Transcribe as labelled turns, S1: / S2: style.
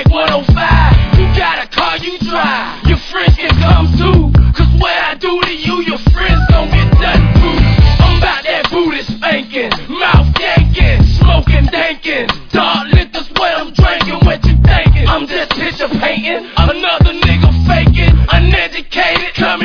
S1: like 105. You got a car, you drive. Your friends can come too. Cause what I do to you, your friends don't get done too. I'm about that booty spanking, mouth yanking, smoking, danking. Dark liquor's what I'm drinking, what you thinking? I'm just picture painting, another nigga faking, uneducated, coming